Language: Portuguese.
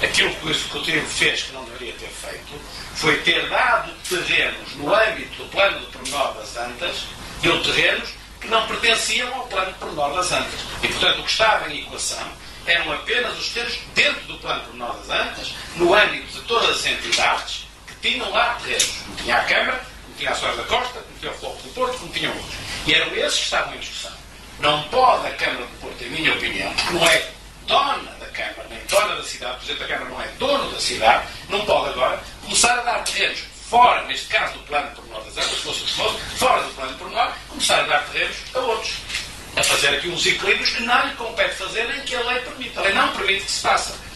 aquilo que o Executivo fez que não deveria ter feito foi ter dado terrenos no âmbito do plano de pormenor das Antas, deu terrenos que não pertenciam ao plano de pormenor das Antas. E, portanto, o que estava em equação eram apenas os terrenos dentro do plano de pormenor das Antas, no âmbito de todas as entidades que tinham lá terrenos. Como tinha a Câmara, como tinha a Soares da Costa, como tinha o Foco do Porto, como tinham outros. E eram esses que estavam em discussão. Não pode a Câmara do Porto, em minha opinião, porque não é dona da Câmara, nem dona da cidade, o Presidente da Câmara não é dono da cidade, não pode agora começar a dar terrenos fora, neste caso do plano de pormenor das Antas, se fosse o que fosse, fora do plano de pormenor, começar a dar terrenos a outros. A fazer aqui uns equilíbrios que não lhe compete fazer, nem que a lei permite. A lei não permite que se faça.